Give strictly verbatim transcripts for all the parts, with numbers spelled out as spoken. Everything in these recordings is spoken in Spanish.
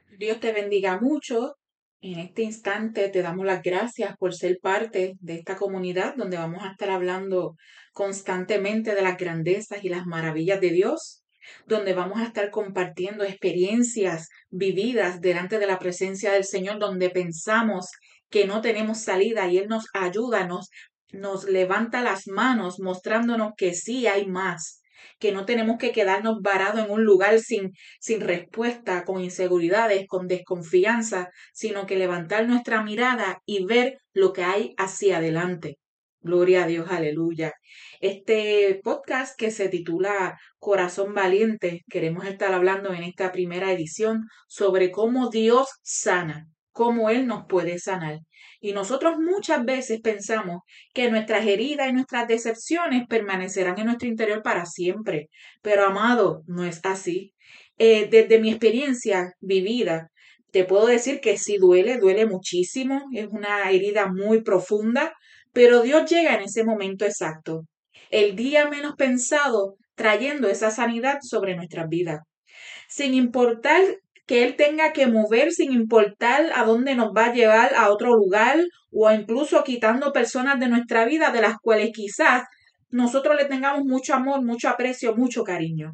Dios te bendiga mucho. En este instante te damos las gracias por ser parte de esta comunidad donde vamos a estar hablando constantemente de las grandezas y las maravillas de Dios, donde vamos a estar compartiendo experiencias vividas delante de la presencia del Señor, donde pensamos que no tenemos salida y Él nos ayuda, nos, nos levanta las manos mostrándonos que sí hay más, que no tenemos que quedarnos varados en un lugar sin sin respuesta, con inseguridades, con desconfianza, sino que levantar nuestra mirada y ver lo que hay hacia adelante. Gloria a Dios, aleluya. Este podcast que se titula Corazón Valiente, queremos estar hablando en esta primera edición sobre cómo Dios sana, cómo Él nos puede sanar. Y nosotros muchas veces pensamos que nuestras heridas y nuestras decepciones permanecerán en nuestro interior para siempre. Pero amado, no es así. Eh, desde mi experiencia vivida, te puedo decir que sí duele, duele muchísimo, es una herida muy profunda, pero Dios llega en ese momento exacto, el día menos pensado, trayendo esa sanidad sobre nuestras vidas, sin importar que Él tenga que mover, sin importar a dónde nos va a llevar a otro lugar o incluso quitando personas de nuestra vida de las cuales quizás nosotros le tengamos mucho amor, mucho aprecio, mucho cariño.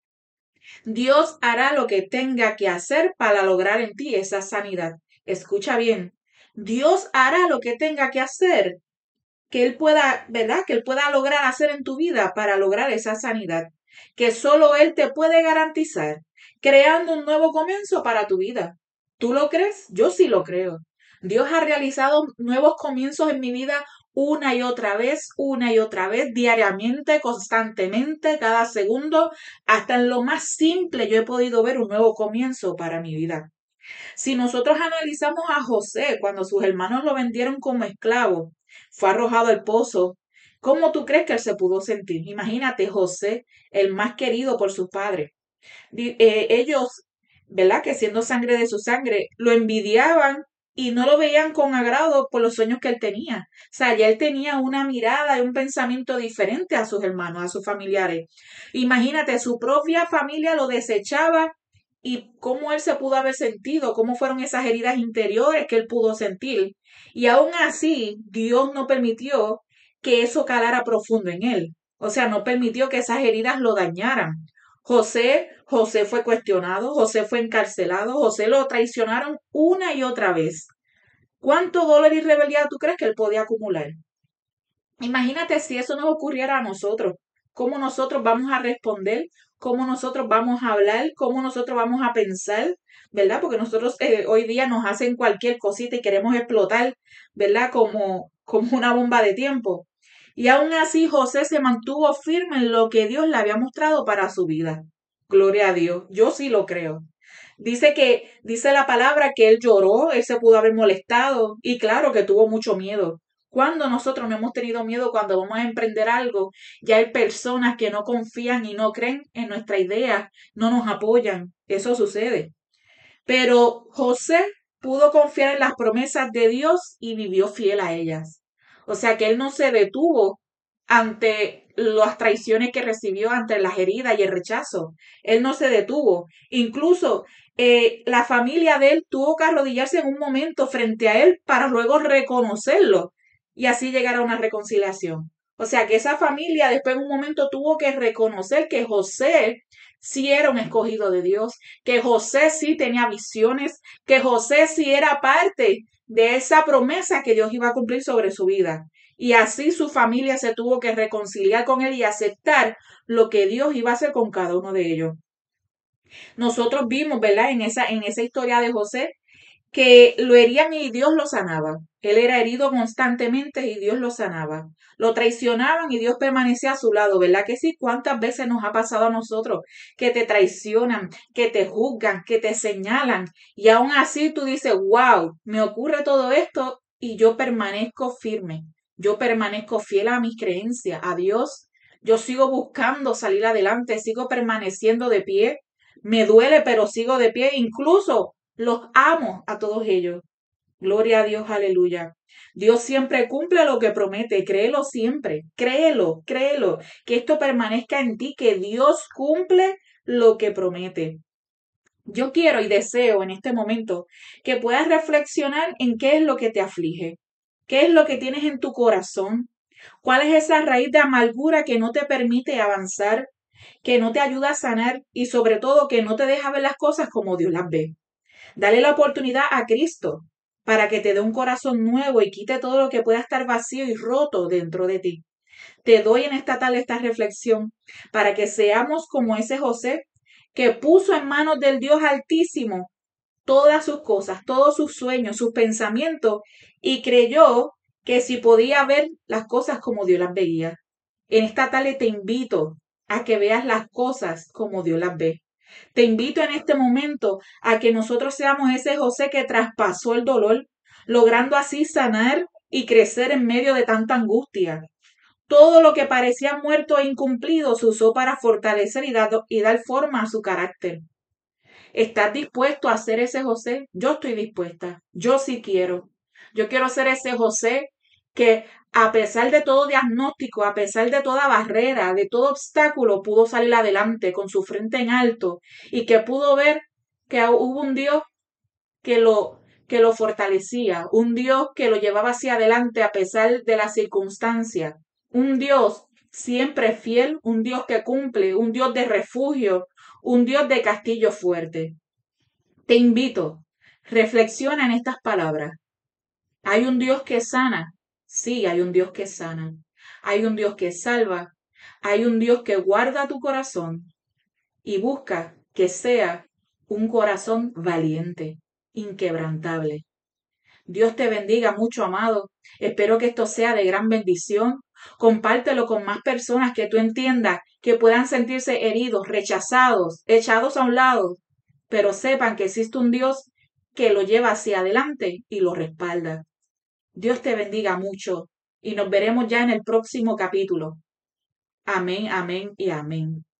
Dios hará lo que tenga que hacer para lograr en ti esa sanidad. Escucha bien. Dios hará lo que tenga que hacer, que Él pueda, ¿verdad? Que Él pueda lograr hacer en tu vida para lograr esa sanidad, que solo Él te puede garantizar, creando un nuevo comienzo para tu vida. ¿Tú lo crees? Yo sí lo creo. Dios ha realizado nuevos comienzos en mi vida una y otra vez, una y otra vez, diariamente, constantemente, cada segundo, hasta en lo más simple yo he podido ver un nuevo comienzo para mi vida. Si nosotros analizamos a José cuando sus hermanos lo vendieron como esclavo, fue arrojado al pozo, ¿cómo tú crees que él se pudo sentir? Imagínate, José, el más querido por sus padres. Di- eh, ellos, ¿verdad? Que siendo sangre de su sangre, lo envidiaban y no lo veían con agrado por los sueños que él tenía. O sea, ya él tenía una mirada y un pensamiento diferente a sus hermanos, a sus familiares. Imagínate, su propia familia lo desechaba y cómo él se pudo haber sentido, cómo fueron esas heridas interiores que él pudo sentir. Y aún así, Dios no permitió que eso calara profundo en él. O sea, no permitió que esas heridas lo dañaran. José, José fue cuestionado, José fue encarcelado, José lo traicionaron una y otra vez. ¿Cuánto dolor y rebeldía tú crees que él podía acumular? Imagínate si eso nos ocurriera a nosotros. ¿Cómo nosotros vamos a responder? ¿Cómo nosotros vamos a hablar? ¿Cómo nosotros vamos a pensar? ¿Verdad? Porque nosotros eh, hoy día nos hacen cualquier cosita y queremos explotar, ¿verdad? Como, como una bomba de tiempo. Y aún así José se mantuvo firme en lo que Dios le había mostrado para su vida. Gloria a Dios. Yo sí lo creo. Dice que, dice la palabra que él lloró, él se pudo haber molestado y claro que tuvo mucho miedo. Cuando nosotros no hemos tenido miedo cuando vamos a emprender algo, ya hay personas que no confían y no creen en nuestra idea, no nos apoyan. Eso sucede. Pero José pudo confiar en las promesas de Dios y vivió fiel a ellas. O sea que él no se detuvo ante las traiciones que recibió, ante las heridas y el rechazo. Él no se detuvo. Incluso eh, la familia de él tuvo que arrodillarse en un momento frente a él para luego reconocerlo y así llegar a una reconciliación. O sea que esa familia después en un momento tuvo que reconocer que José sí era un escogido de Dios, que José sí tenía visiones, que José sí era parte de esa promesa que Dios iba a cumplir sobre su vida. Y así su familia se tuvo que reconciliar con él y aceptar lo que Dios iba a hacer con cada uno de ellos. Nosotros vimos, ¿verdad? En esa, en esa historia de José, que lo herían y Dios lo sanaba. Él era herido constantemente y Dios lo sanaba. Lo traicionaban y Dios permanecía a su lado, ¿verdad que sí? ¿Cuántas veces nos ha pasado a nosotros que te traicionan, que te juzgan, que te señalan y aún así tú dices, wow, me ocurre todo esto y yo permanezco firme, yo permanezco fiel a mis creencias, a Dios, yo sigo buscando salir adelante, sigo permaneciendo de pie, me duele pero sigo de pie, incluso los amo a todos ellos. Gloria a Dios, aleluya. Dios siempre cumple lo que promete, créelo siempre, créelo, créelo, que esto permanezca en ti, que Dios cumple lo que promete. Yo quiero y deseo en este momento que puedas reflexionar en qué es lo que te aflige, qué es lo que tienes en tu corazón, cuál es esa raíz de amargura que no te permite avanzar, que no te ayuda a sanar y sobre todo que no te deja ver las cosas como Dios las ve. Dale la oportunidad a Cristo para que te dé un corazón nuevo y quite todo lo que pueda estar vacío y roto dentro de ti. Te doy en esta tarde esta reflexión para que seamos como ese José que puso en manos del Dios Altísimo todas sus cosas, todos sus sueños, sus pensamientos y creyó que si podía ver las cosas como Dios las veía. En esta tarde te invito a que veas las cosas como Dios las ve. Te invito en este momento a que nosotros seamos ese José que traspasó el dolor, logrando así sanar y crecer en medio de tanta angustia. Todo lo que parecía muerto e incumplido se usó para fortalecer y dar, y dar forma a su carácter. ¿Estás dispuesto a ser ese José? Yo estoy dispuesta. Yo sí quiero. Yo quiero ser ese José que a pesar de todo diagnóstico, a pesar de toda barrera, de todo obstáculo, pudo salir adelante con su frente en alto y que pudo ver que hubo un Dios que lo que lo fortalecía, un Dios que lo llevaba hacia adelante a pesar de las circunstancias, un Dios siempre fiel, un Dios que cumple, un Dios de refugio, un Dios de castillo fuerte. Te invito, reflexiona en estas palabras. ¿Hay un Dios que sana? Sí, hay un Dios que sana. Hay un Dios que salva. Hay un Dios que guarda tu corazón y busca que sea un corazón valiente, inquebrantable. Dios te bendiga mucho, amado. Espero que esto sea de gran bendición. Compártelo con más personas que tú entiendas que puedan sentirse heridos, rechazados, echados a un lado, pero sepan que existe un Dios que lo lleva hacia adelante y lo respalda. Dios te bendiga mucho y nos veremos ya en el próximo capítulo. Amén, amén y amén.